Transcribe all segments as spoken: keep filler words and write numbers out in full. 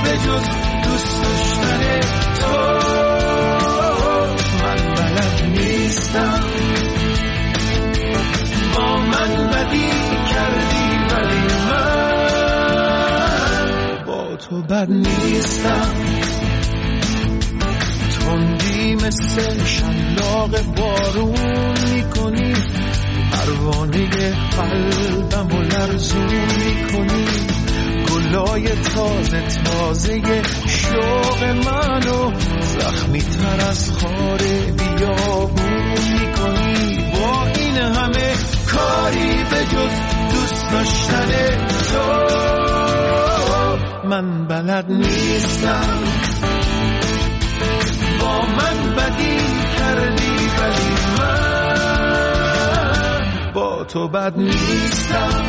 به جز دوست داشتن تو. من بلد نیستم، با من بدی کردی ولی من با تو بد نیستم. تندی مثل شلاق بارون میکنی، پروانه قلبم و لرزون میکنی. گلای تازه تازه شوق منو زخمی تر از خار بیابون میکنی. با این همه کاری به جز دوست داشتن تو من بلد نیستم. با من بدی کردی ولی من با تو بد نیستم.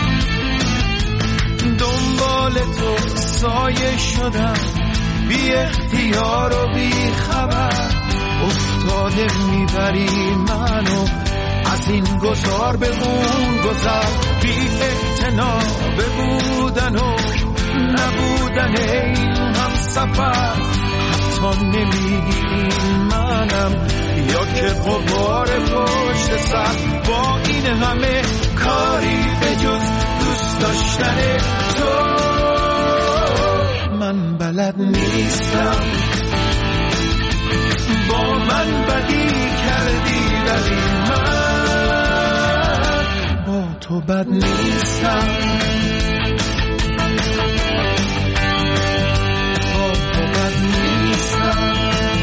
دنبال تو سایه شدم، بی اختیار و بی خبر افتاده میبری منو از این گذار به اون گذر. بی اعتنا به بودن و نبودن این هم سفر، حتی نمیگی منم یا که غبار پشت سر. با این همه کاری به جز دوست داشتن تو من بلد نیستم. با من بدی کردی ولی من با تو بد نیستم. با تو بد نیستم.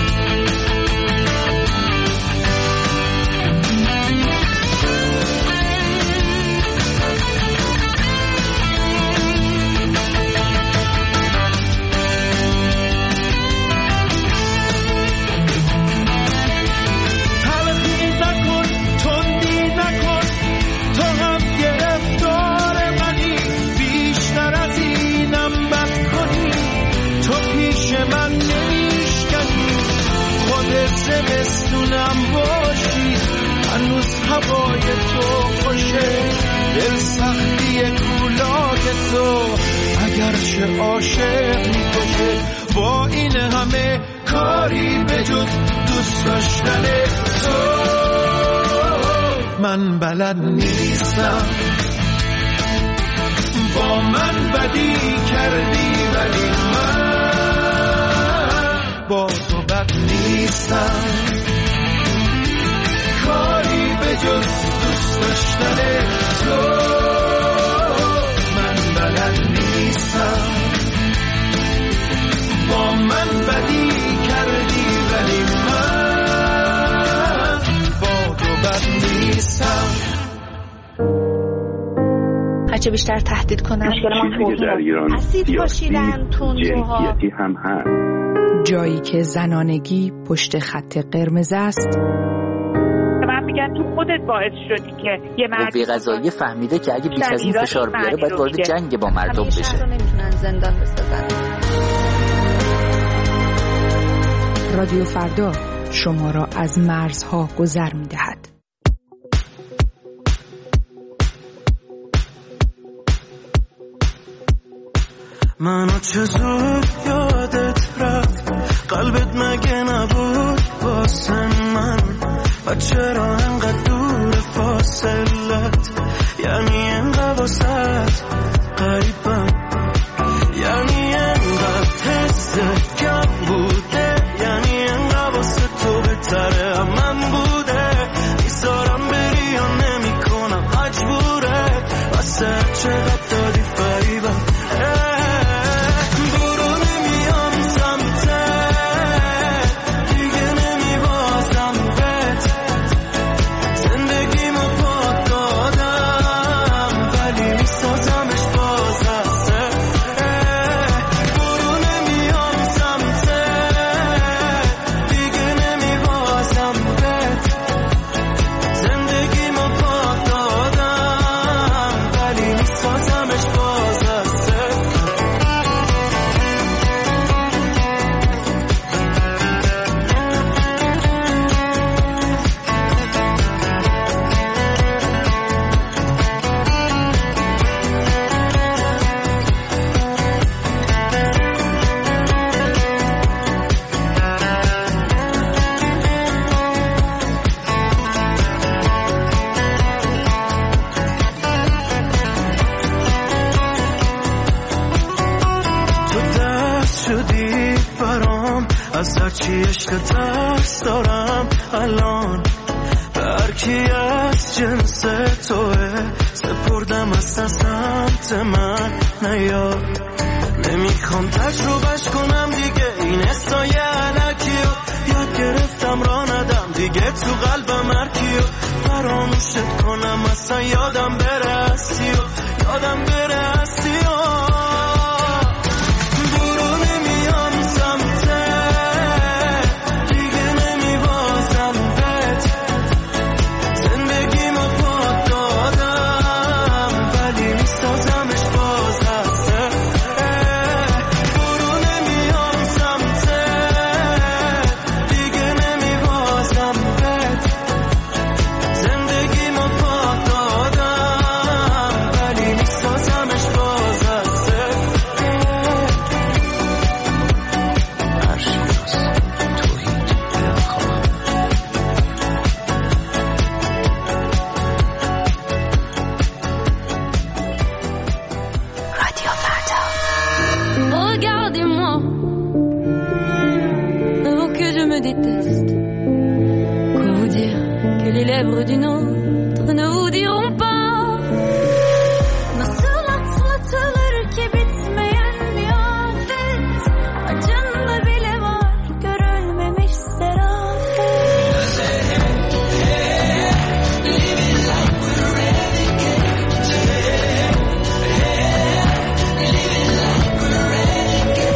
زمستونم باشی هنوز هوای تو خوشه، دل سختی کولاک تو اگرچه عاشق میکشه. با این همه کاری به جز دوست داشتن تو من بلد نیستم. با من بدی کردی ولی من با تو بد نیستم. کاری به جز دوست داشتن تو من بلد نیستم. با من بدی کردی ولی من با تو بد نیستم. هرچه بیشتر تهدید کنن اسید پاشیدن تندروها هم هست. جایی که زنانگی پشت خط قرمز است. من میگن تو خودت باعث شدی که یه مرد قوه قضاییه فهمیده که اگه بیش از این فشار بیاره باید وارد جنگ با مردم بشه. رو نمیتونن زندان بسازن. رادیو فردا شما را از مرزها گذر میدهد. منو چه زود یادت رفت، قلبت مگه نبود واسه من؟ و چرا انقدر دور فاصلت؟ یعنی انقدر واسه قریبم، یعنی انقدر حست کم بوده، یعنی انقدر واسه تو بهتره هم من بوده. میذارم بری یا نمی کنم مجبوره، واسه چقدر دادی فریبم. So از هرچی عشق ترس دارم الان هر کی از جنس توه سپردم از سمت من نیاد نمیخوام تجربهش کنم دیگه این استای علکی و یاد گرفتم را ندم دیگه تو قلبم هرکی و فراموشت کنم اصلا یادم بره هستی و یادم بره هستی و d'une autre ne vous diront pas nasıl atlatılır ki bitmeyen bir afet acında bile var görülmemiş serafet living like we're renegades living like we're renegades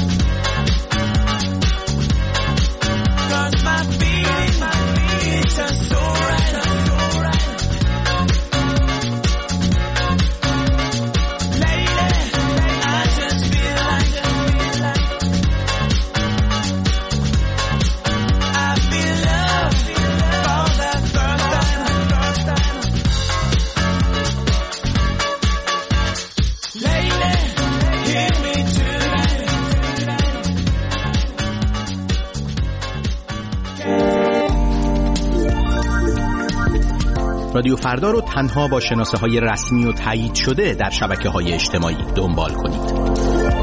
Just رادیو فردا رو تنها با شناسه‌های رسمی و تایید شده در شبکه‌های اجتماعی دنبال کنید.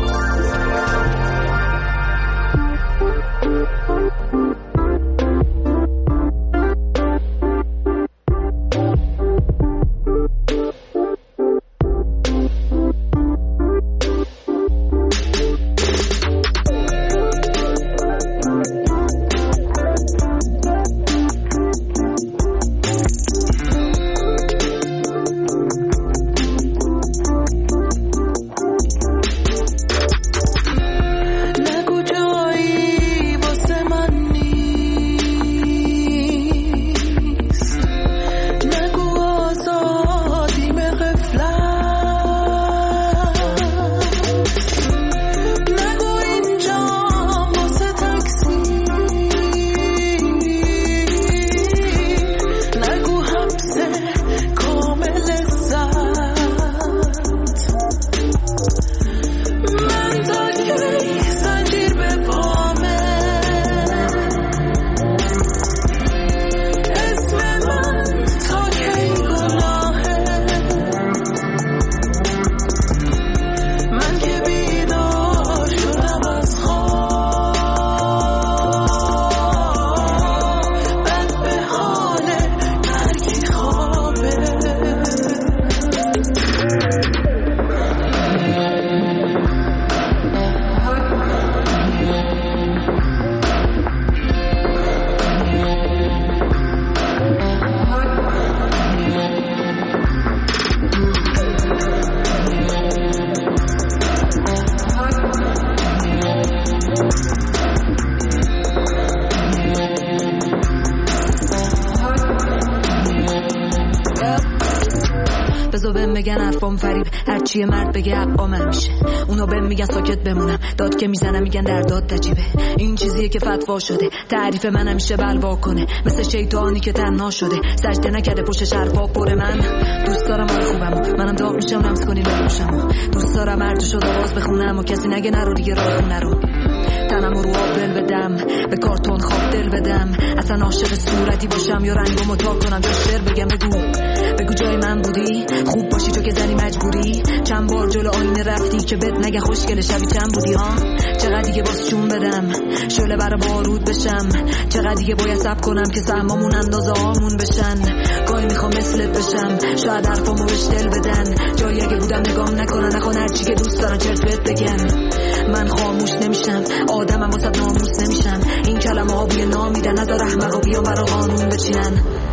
هرچی مرد بگه عقامم میشه، اونا بهم میگن ساکت بمونم، داد که میزنم میگن در داد تجیبه. این چیزیه که فتوا شده، تعریف من همیشه بلوا کنه، مثل شیطانی که تنها شده، سجده نکرده پشت حرفا پر من. دوست دارم حال خوبمو، منم داغ میشم رمز کنی لبوشمو، دوست دارم هر جو شد آواز بخونم و کسی نگه نرو دیگه راه خونه رو. تنم رو آب دل بدم، به کارتون خواب دل بدم، اصلا عاشق صورتی باشم یا رنگمو تا کنم تا شعر بگم. بگو بگو جای من بودی، خوب باشی تو که زنی مجبوری، چند بار جلو آینه رفتی که بد نگه خوشگل شبی چند بودی ها. چقدر دیگه باز چون بدم شعله برا بارود بشم، چقدر دیگه باید صبر کنم که سهمامون اندازه آمون بشن. گاهی میخوام مثلت بشم، شاید حرفامو بهش دل بدن، جایی اگه بودم نگام نکنن، نکن هرچی که دوست دارن چرت بهت بگن. من خاموش نمیشم، آدمم واسه ناموس نمیشم، این کلمه ها بوی نامیدن، نذار احمقا بیان برا قانون بچینن.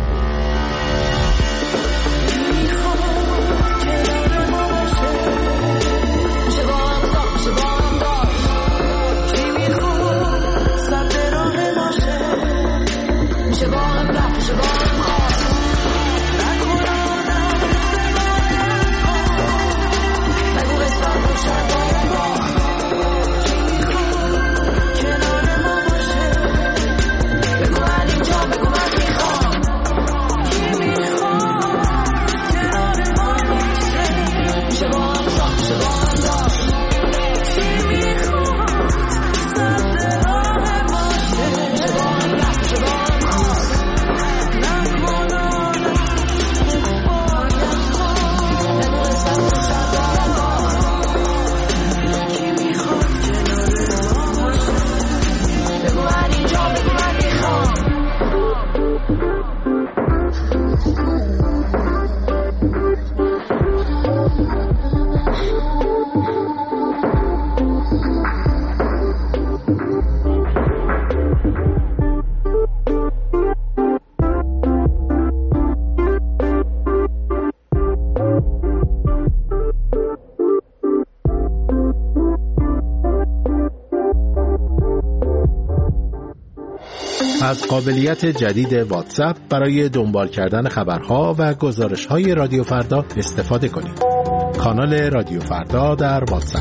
از قابلیت جدید واتساپ برای دنبال کردن خبرها و گزارش‌های رادیو فردا استفاده کنید. کانال رادیو فردا در واتساپ.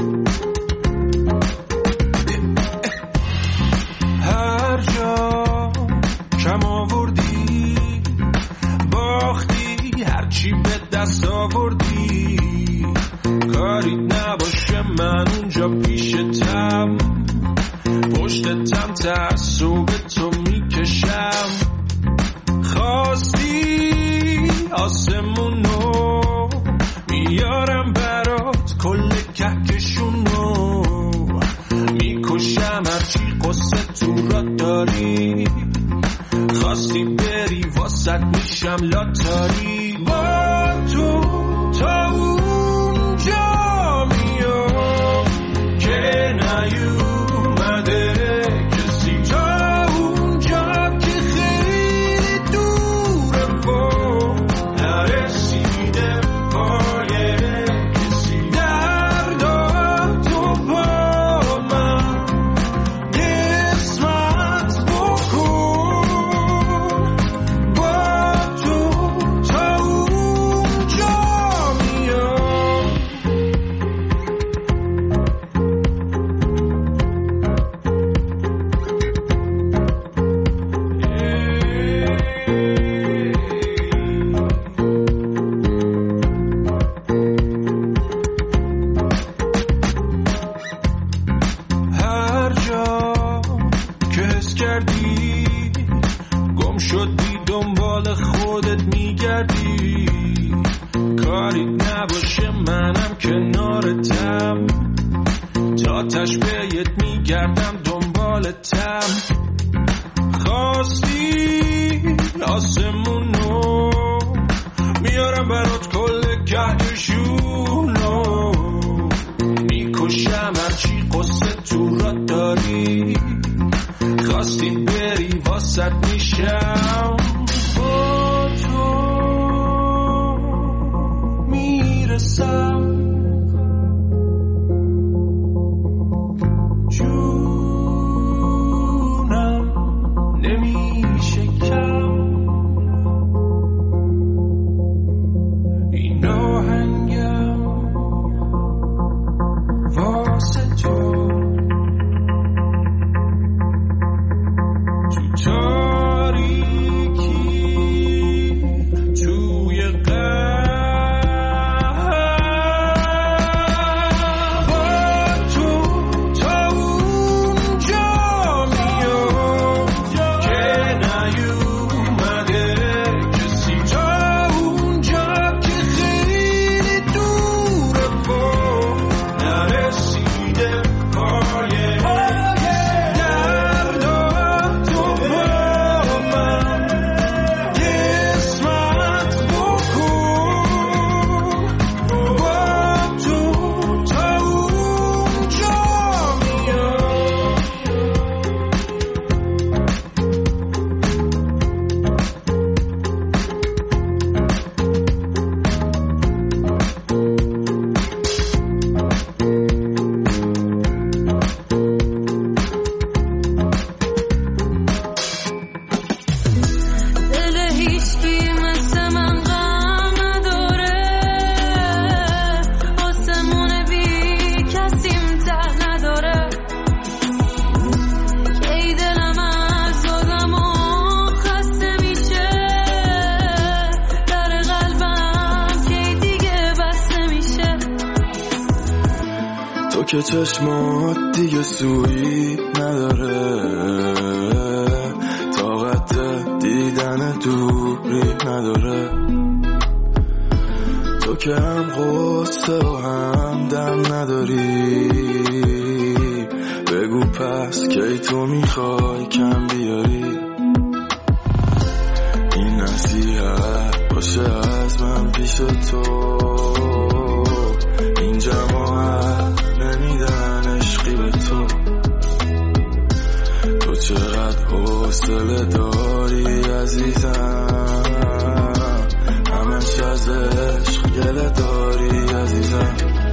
هر جا من اونجا پیشتم، پشتتم تعصب تو میکشم. خواستی آسمونو میارم برات، کل کهکشونو میکشم، هرچی قصه تو را داری. خواستی بری واسط میشم لاتاری. با تو تا اونجا میام که نیومده کسی، تا اونجا که خیلی دوره و نرسیده پای کسی. دردا تو با من قسمت بکن، با تو تا اونجا میام. هر جا که حس کردی گم شدی، دنبال خودت میگردی. کاری نباشه منم کنارتم، تا تش بهت میگردم دنبالتم. خواستی آسمونو میارم برات، کل کهکشونو میکشم، هرچی قصه تو را داری. خواستی بری واسط میشم، با تو میرسم. جونم نمیشه کم، این آهنگم واسه تو. تو تاریکی توی قلب، با تو تا اونجا میام که نیومده کسی، تا اونجا که خیلی دوره و نرسیده پای دردا تو با من قسمت بکن، با تو تا اونجا میام. دل هیچکی مثل من غم نداره، آسمون بی کسیم ته نداره. کی دلم از آدم و خسته میشه، در قلبم کی دیگه بسته میشه. تو که چشمات دیگه سویی نداره، طاقت دیدن دوری نداره. تو که هم قصه و هم دم نداری، بگو پس کی تو میخوای کم بیاری. این نصیحت باشه از من پیش تو، این جماعت نمیدن عشقی به تو. تو چقدر حوصله داری عزیزم، همش از عشق گله داری عزیزم.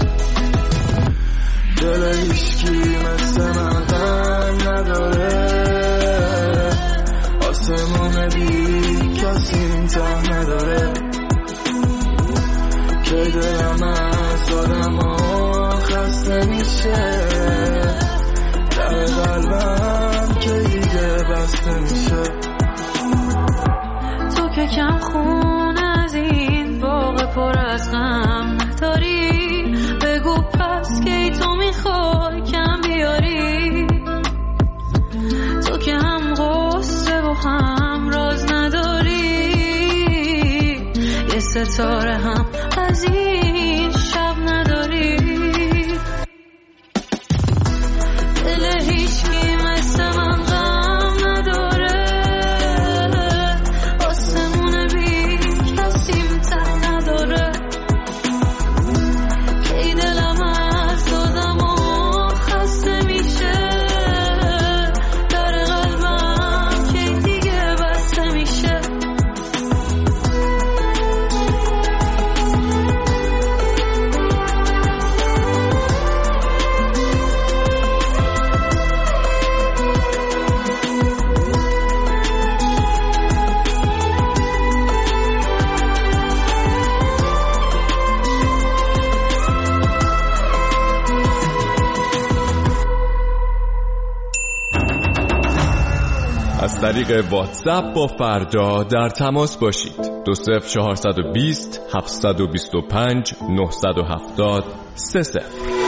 دل هیچکی مثل من غم نداره، آسمون بی کسی ته نداره. که دلم از آدم ها خسته میشه، در قلبم که دیگه بسته میشه. تو که کم خون از این باغ پر از غم نداری، بگو پس کی تو ستاره هم از این شب نداری. دل هیچ کی مثل من غم نداره، آسمون بی کسیم ته نداره. کی دلم از دادم و خسته میشه، در قلبم کی دیگه بسته میشه. از طریق واتساپ با فردا در تماس باشید. دو صفر چهارصد و بیست هفتصد و بیست و پنج نهصد و هفتاد سه صفر.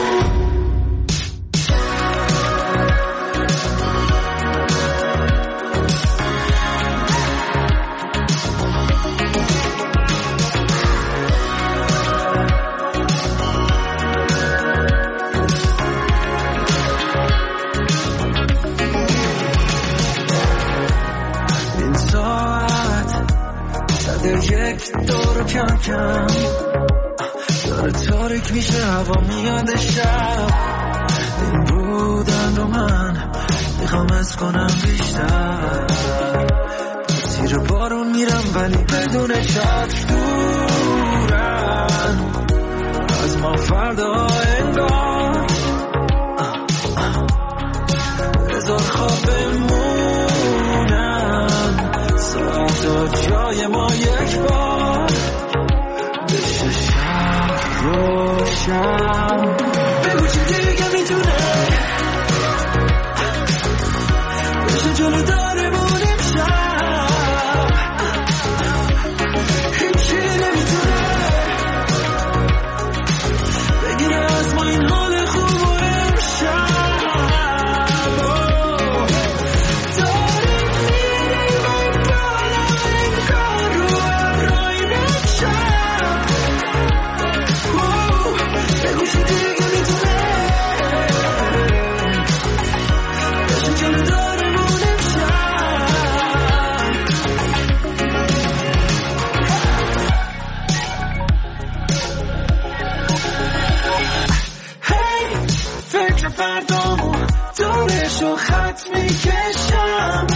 یک دور کم کم داره تاریک میشه، هوا میاد شب. این بودن رو من میخوام از کنم بیشتر. زیر بارون میرم ولی بدون چتر، دورن از ما فردا انگار. بذار خواب بمونم، ساعتا جای ما یک بار بشه شب روشن. بگو چی دیگه میتونه بشه جلو داره بونیم شب. هیچی نمیتونه بگیره از ما این حال خوب و امشب. فردامو دورشو خط میکشم.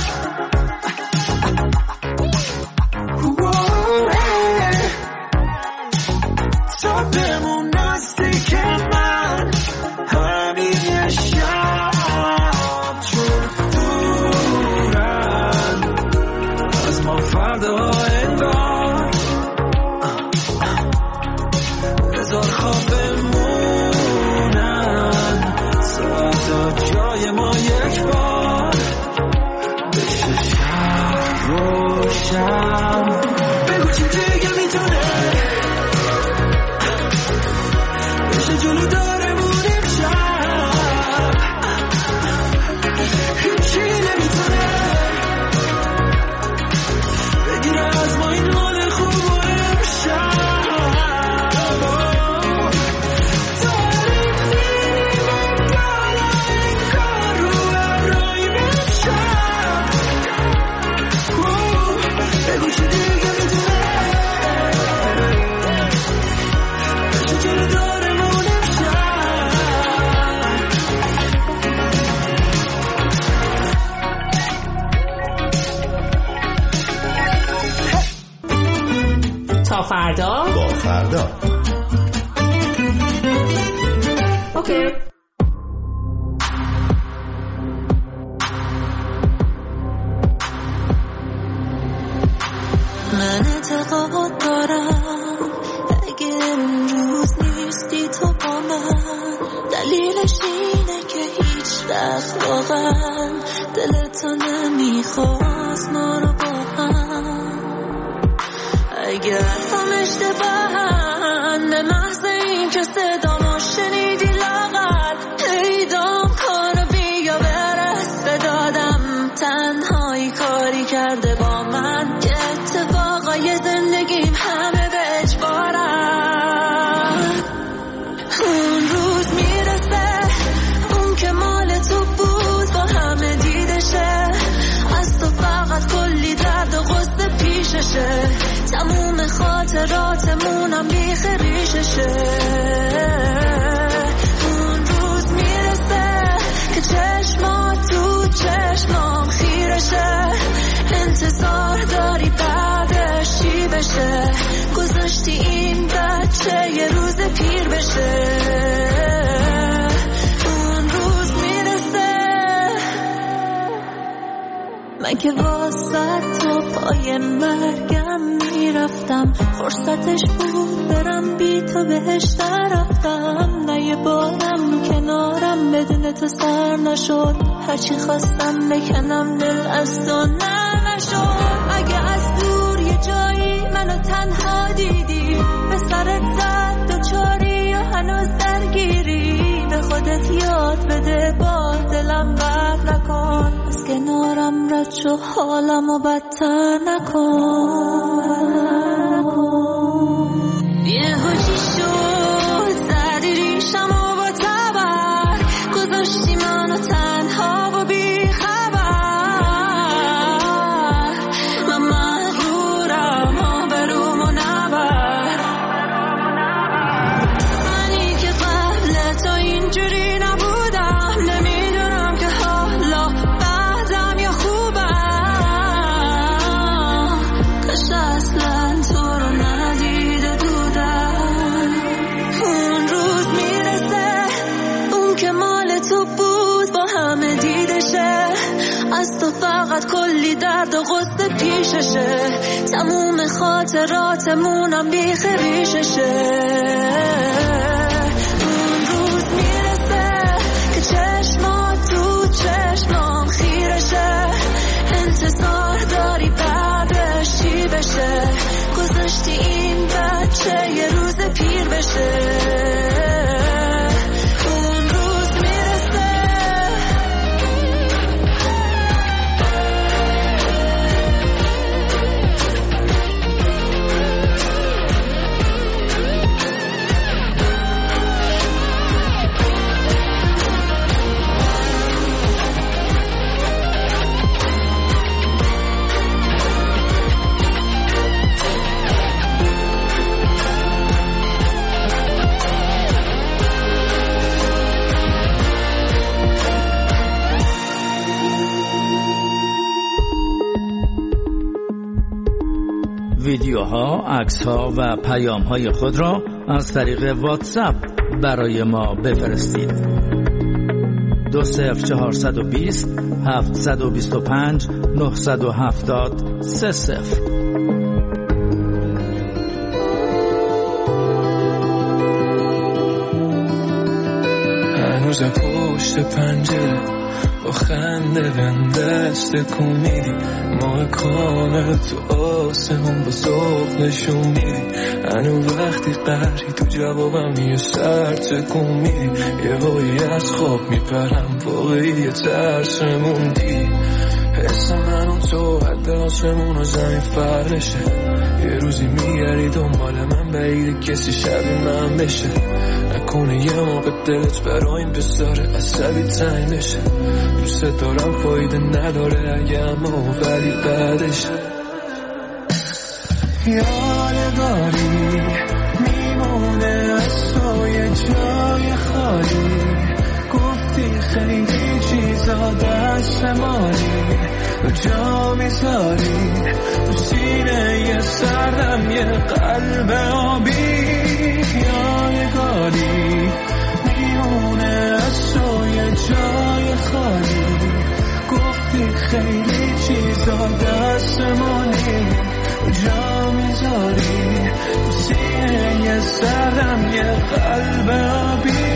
تا بمون نزدیک من همین یه شب، چون دورن از ما فردا انگار. بذار خواب جای ما یک بار بشه شب روشن. بگو چی دیگه میتونه بشه جلو داره بونیم شب. هیچی نمیتونه بگیره از ما این حال خوب و امشب. تا فردا با فردا. اوکی. من اعتقاد دارم اگه امروز نیستی تو با من، دلیلش اینه که هیچ وقت واقعا دلتو نمیخواست ما رو با هم. اگر هم اشتباهن به محض این که صدامو شنیدی لاغر پیدام کن و بیا برس به دادم. تنهایی کاری کرده با من که اتفاقای زندگیم همه به خاطراتمونم بیخ ریششه. اون روز میرسه که چشمات تو چشمام خیرشه. انتظار داری بعدش چی بشه؟ گذاشتی این بچه یه روز پیر بشه. اون روز میرسه من که واسه تا پای مرگم میرفتم. فرصتش بود برم بی تو بهش رفتم. نه یه بارم کنارم بدون تو سر نشد. هرچی خواستم بکنم دل از تو نه نشد. اگه از دور یه جایی منو تنها دیدی، به سرت زد دو چاری و هنوز درگیری. به خودت یاد بده با دلم بر نکن. از کنارم رد شو حالمو بدتر نکن. یه هوشی شد زدی ریشمو با تبر. گذاشتی منو تنها و بی خبر. من مغرورم و برومو نبر. منی که قبل تو اینجوری نبودم. نمیدونم که حالا بعدم یا خوبم. کاش اصلا تو رو ندیده بودم. اون روز میرسه اون که مال تو بود با همه دیدشه. از تو فقط کلی درد و غصه پیششه. تموم خاطراتمونم بیخ ریششه. اون روز میرسه که چشمات تو چشمام خیرشه. انتظار داری بعدش چی بشه؟ گذاشتی این بچه یه روز پیر بشه. ویدیوها، عکس‌ها و پیام‌های خود را از طریق واتساپ برای ما بفرستید. دو صفر چهارصد و بیست هفتصد و بیست و پنج نهصد و هفتاد سه صفر. هنوز پشت پنجره با خنده بندست کن میدی. ماه کامل تو آسمون با ذوق نشون میدی. هنو وقتی قهری تو جوابم یه سر تکون میدی. یه هایی از خواب میپرم واقعی ترسمون دیدی. حس من و تو حد آسمون و زمین فرشه. یه روزی میگری دنبال من بعید کسی شبیه من بشه. نکنه یه موقع دلت برایم بذاره عصبی تنگ بشه. دوست دارم فایده نداره اگه اما ولی بعدش یادگاری میمونه از تو یه جای خالی. گفتی خیلی چیزا دست مالی و جا میذاری تو سینه یه سردم یه قلب آبی. یادگاری میمونه از تو یه جای خالی. گفتی خیلی چیزا دست مالی جا میذاری تو سینه یه سردم یه قلب آبی.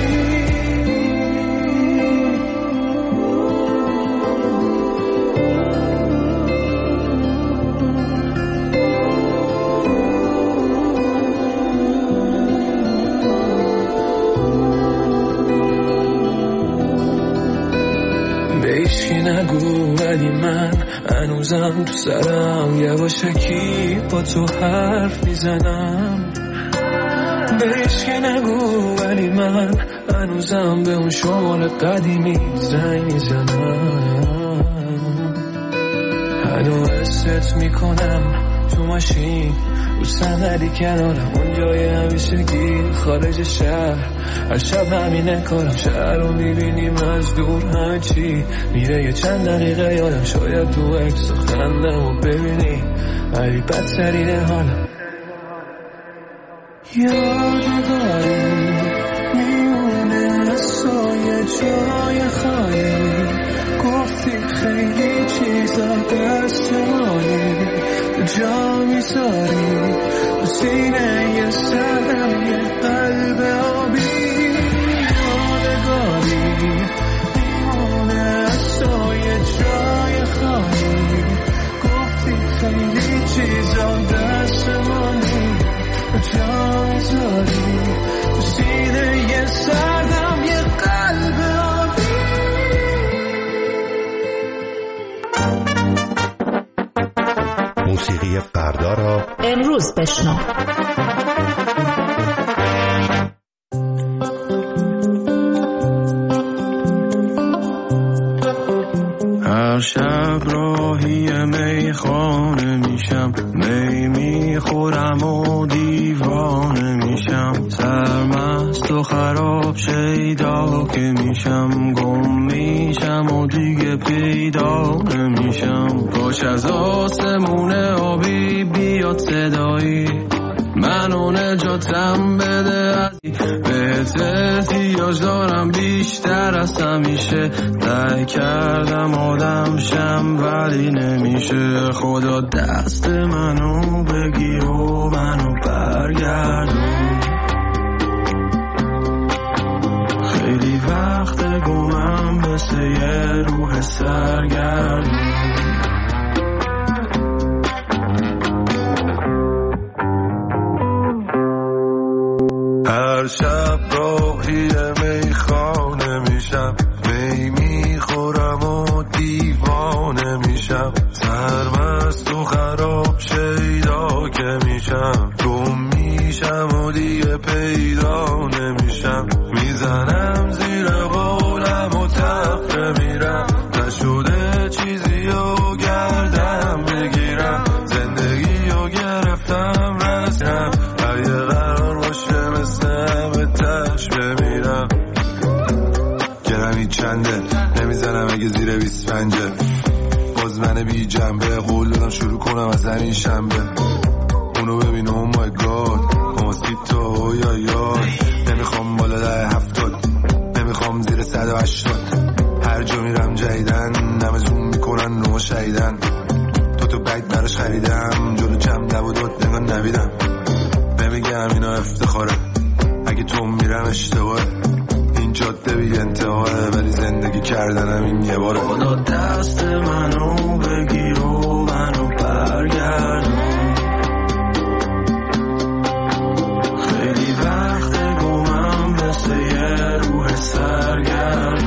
نگو ولی من هنوزم تو سرم یواشکی با تو حرف میزنم. بهش که نگو ولی من هنوزم به اون شمال قدیمی زنگ میزنم. هنو حست میکنم تو ماشین رو صندلی کنارم، اون جای همیشگی خارج شهر، هر شب همینه کارم، شهر رو میبینیم از دور، همه چی میره یه چند دقیقه یادم، شاید تو اکس و خندم و ببینی ولی بدترینه حالم. یادگاری میمونه از سایه جای خالی، گفتی خیلی چیزا دستمانی تو جا میذاری، تو سینه یه سردم یه قلب آبی. یادگاری میمونه از سایه جای خالی، گفتی خیلی چیزا دستمانی تو جا میذاری، تو سینه یه سردم یه قلب آبی. موسیقی فردا را امروز بشنو. هر شب راهی میخانه میشم، می میخورم و دیوانه میشم، سرمست و خراب شیدا که میشم، گم میشم و دیگه پیدا نمیشم. باش از آسمون آبی بیاد صدایی، منو نجاتم بده از بهت احتیاج دارم بیشتر از همیشه، سعی کردم آدم شم ولی نمیشه. خدا دست منو بگیر و منو برگردون، خیلی وقت گمم مثل یه روح سرگردون. هر شب راهی میخانه میشم، می میخورم و دیوانه میشم، سرمست و خراب شیدا که میشم، گم میشم و دیگه پیدا نمیشم. میزنم زیر قولم و تخته میرم، نشده چیزی و گردم بگیرم، زندگی و گرفتم رسم، اگه قرار باشه مثل همه تش بمیرم. گرمی چنده نمیزنم اگه زیر بیست پنجه، باز من بی جنبه قول دادم شروع کنم از همین شنبه. اونو ببین او مای گاد موسیتو یا یا، نمیخوام بالا ده هفتاد، نمیخوام زیر صد و هشتاد، هر جا میرم جدیدن نمه زوم میکنن نوع شهیدن. تو تو بگ براش خریدم جلو جمع نبودت نگاه نبیدم، نمیگم اینا افتخاره اگه تو میرم اشتباهه، این جاده بی انتهاه ولی زندگی کردنم این یه باره. خدا دست منو بگیر و منو برگردون، خیلی وقت گمم مثل یه روح سرگردون.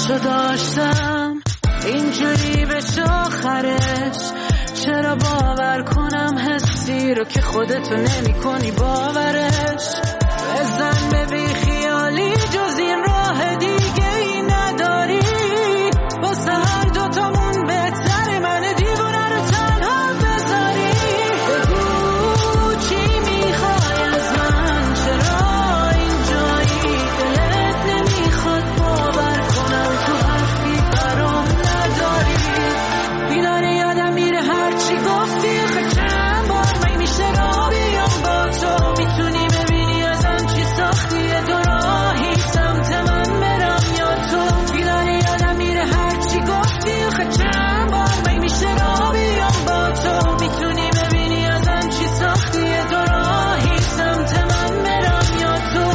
امشو داشتم اینجوری بشه آخرش. چرا باور کنم حسی رو که خودتو نمی کنی باورش. بزن به بی خیالی جز این راه دیگه ای نداری. واسه هر دوتامون بهتره من دیوونه رو تنها بذاری. بگو چی میخوای از من، چرا اینجایی دلت نمیخواد باور کنم تو حرفی برام نداری. بیداره یادم میره هرچی گفتی خب چند بار من میشه را بیام با تو. میتونی ببینی ازم چی ساختی دو راهی سمت من برم یا تو. بیداره یادم میره هرچی گفتی خب چند بار من میشه را بیام با تو. میتونی ببینی ازم چی ساختی دو راهی سمت من برم یا تو.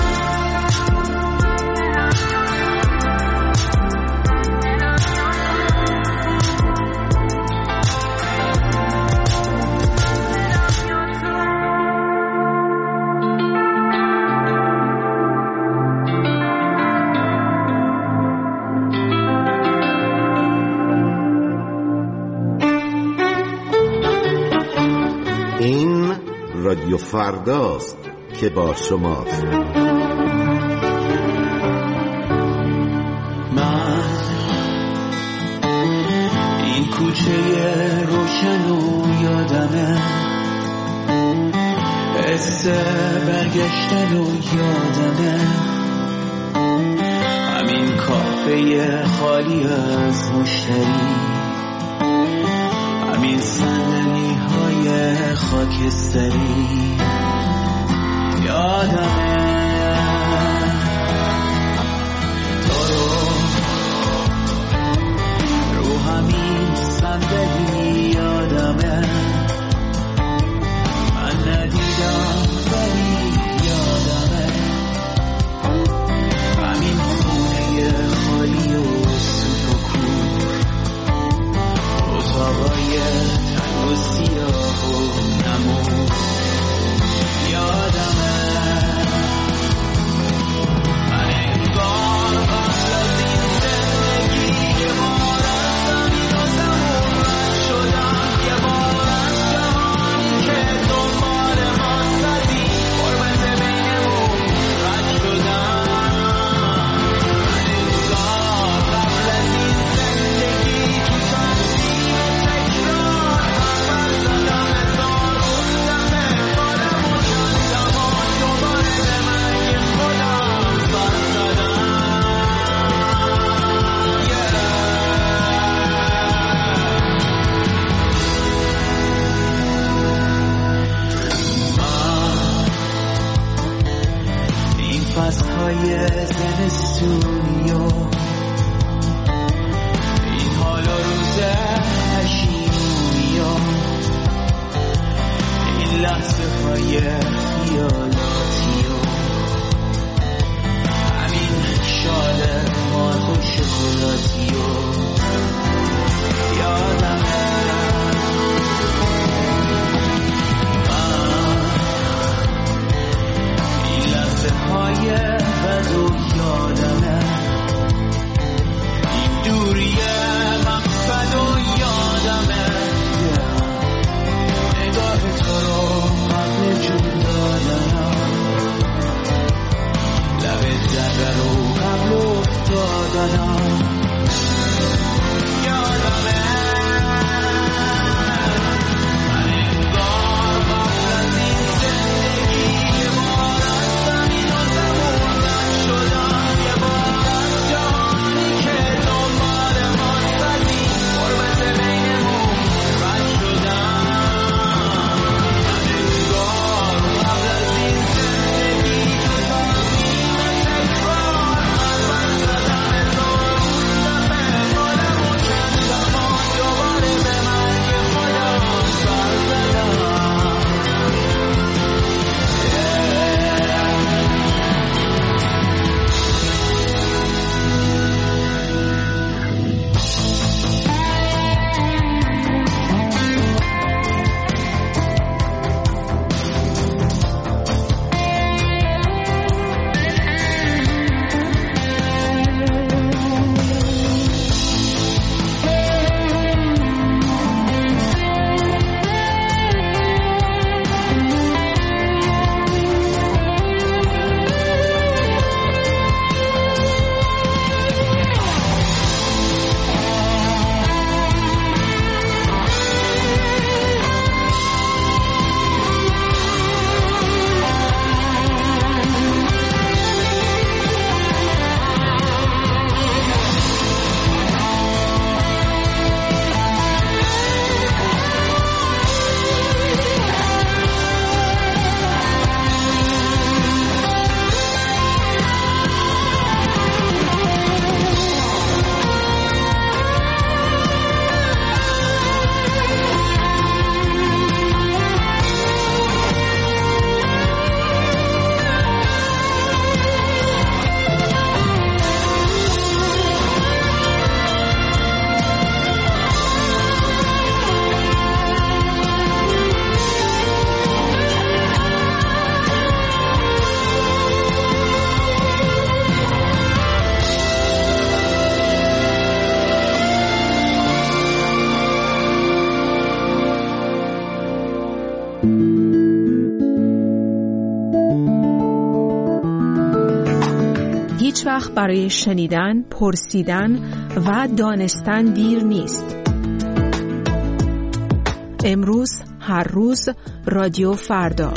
این رادیو فرداست که با شماست. من این کوچه روشن و یادمه، حس برگشتن و یادمه، همین کافه خالی از مشتری، همین صندلی های خاکستری یادمه. تو رو رو همین صندلی یادمه، من ندیدم ولی یادمه، همین خونه خالی و سوت و کور، اتاقای تنگ و سیاه و نمور یادمه. من انگار قبل از این زندگی یه بار از زمین و زمون رد شدم، یه بار از جهانی که دنبال ما زدی قربت بینمون رد شدم. من انگار قبل از این زندگی تو تنظیم تکرار اول زدم هزار و دمه بالم و شدم و دوباره به مرگ خودم بر زدم. این فصلهای زمستونی و این حال و روز پشیمونی و این لحظه های خیالاتی و همین شال مات و شکلاتی و یادمه. من این لحظه های بد و یادمه، این دوری مقصد و یادمه، نگاه تو رو قبل جون دادنم، لب دره رو قبل افتادنم یادمه. هیچ وقت برای شنیدن، پرسیدن و دانستن دیر نیست. امروز، هر روز، رادیو فردا.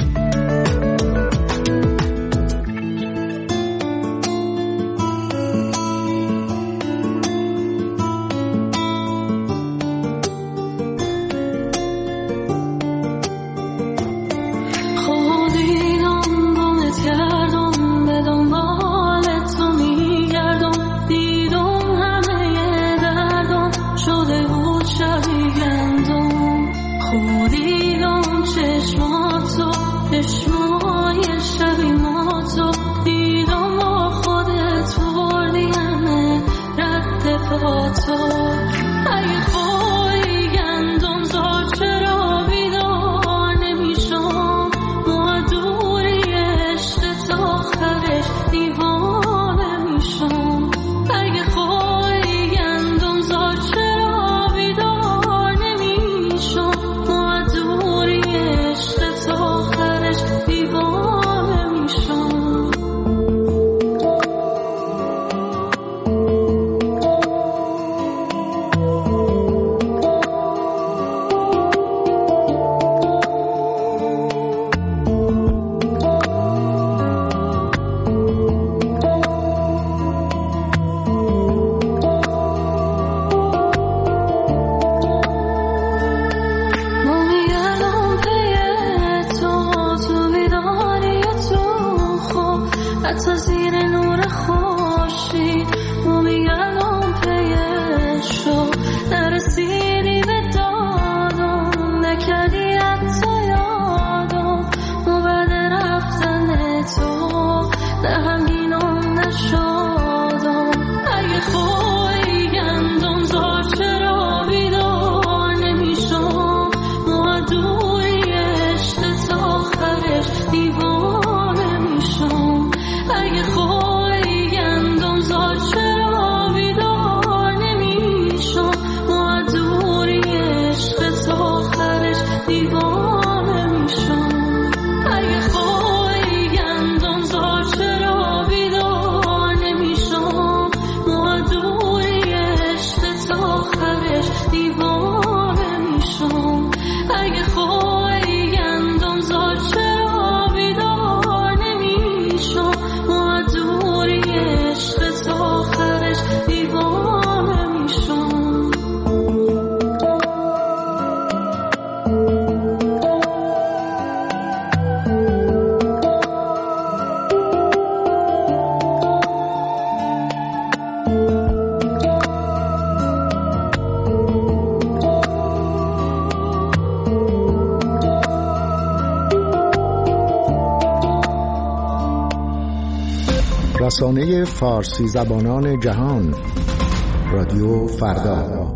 رسانه فارسی زبانان جهان، رادیو فردا.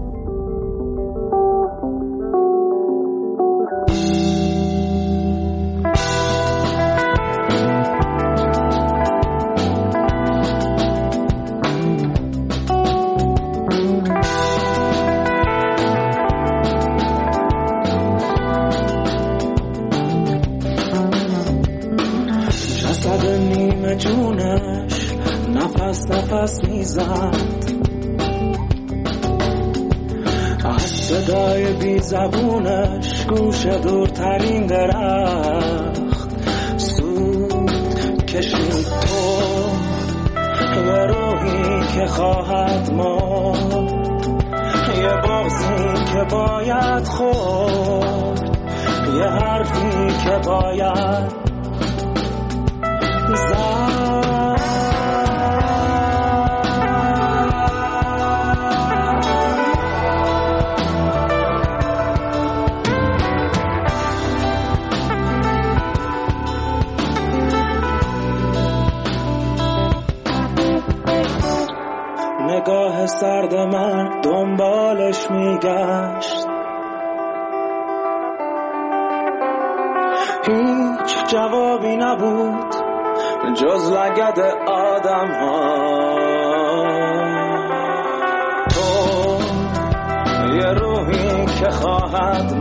زبونش گوش دورترین درخت سود کشید تو، یه روحی که خواهد مرد، یه بغضی که باید خورد، یه حرفی که باید زد. نگاه سرد من دنبالش میگشت، هیچ جوابی نبود جز لگد آدم ها. تو یه روحی که خواهد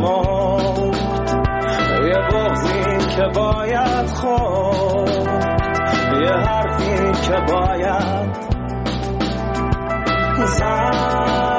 مرد، یه بغضی که باید خورد، یه حرفی که باید زد